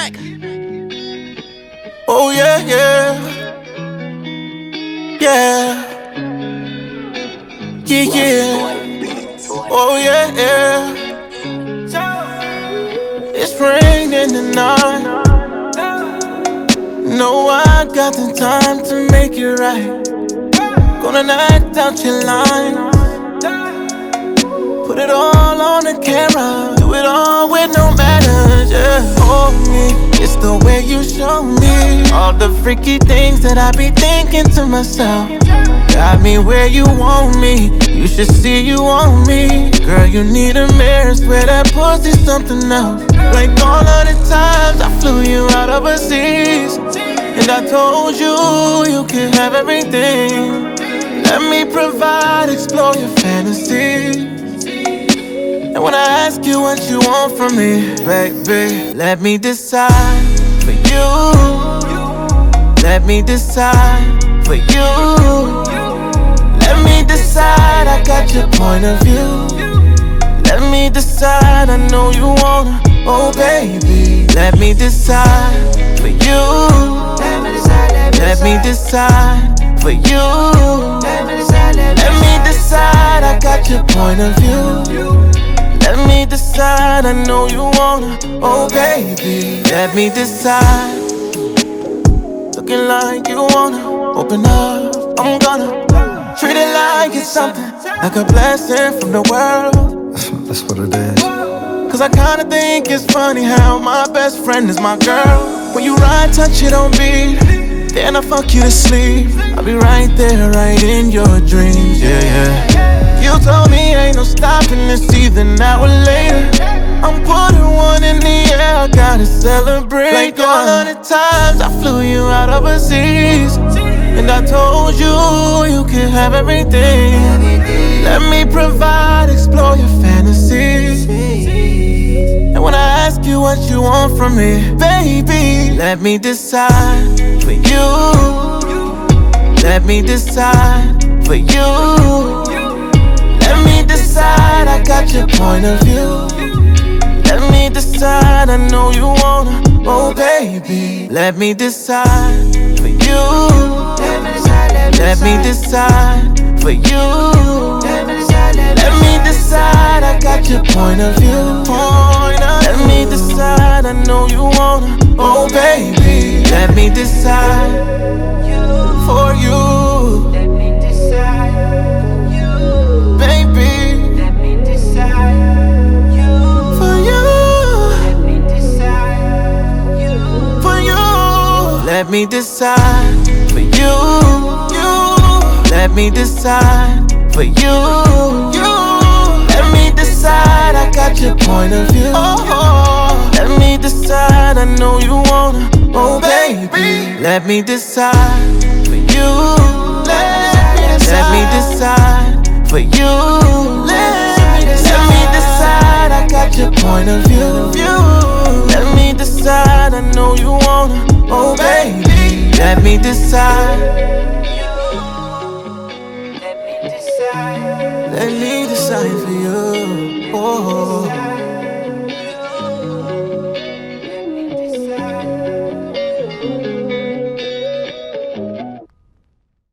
Mac. Oh yeah, yeah, yeah, yeah, yeah. Oh yeah, yeah. It's raining tonight. No, I got the time to make it right. Gonna act out your line. Put it all on the camera. Do it all with no manners, yeah. Hold me, it's the way you show me all the freaky things that I be thinking to myself. Got me where you want me. You should see you want me. Girl, you need a mirror. Swear that pussy's something else. Like all of the times I flew you out overseas, and I told you you can have everything. Let me provide, explore your fantasies. And when I ask you what you want from me, baby, let me decide for you. Let me decide for you. Let me decide, I got your point of view. Let me decide, I know you wanna, oh baby. Let me decide for you. Let me decide for you. Let me decide, I got your point of view. Let me decide, I know you wanna, oh baby. Let me decide. Looking like you wanna open up, I'm gonna treat it like it's something, like a blessing from the world. That's what it is. Cause I kinda think it's funny how my best friend is my girl. When you ride, touch it on beat, then I fuck you to sleep. I'll be right there, right in your dreams, yeah, yeah. You told me ain't no stopping this either now or later. I'm putting one in the air, I gotta celebrate. Like all of the times I flew you out overseas, and I told you you can have everything. Let me provide, explore your fantasies. And when I ask you what you want from me, baby, let me decide for you. Let me decide for you. Let me decide, I got your point of view. Let me decide, I know you wanna, oh baby. Let me decide for you. Let me decide for you. Let me decide, I got your point of view. Let me decide, I know you wanna, oh baby. Let me decide for you. Let me decide you. Baby, Let me decide you. for you, Let me decide you. for you. Let me decide for you. Let me decide for you. Let me decide, I got your point of view. Let me decide, I know you wanna, oh baby. Let me decide for you. Let me decide for you. Let me decide, I got your point of view. Let me decide, I know you wanna, oh baby. Let me decide. Let me decide. Let me decide for you. Oh.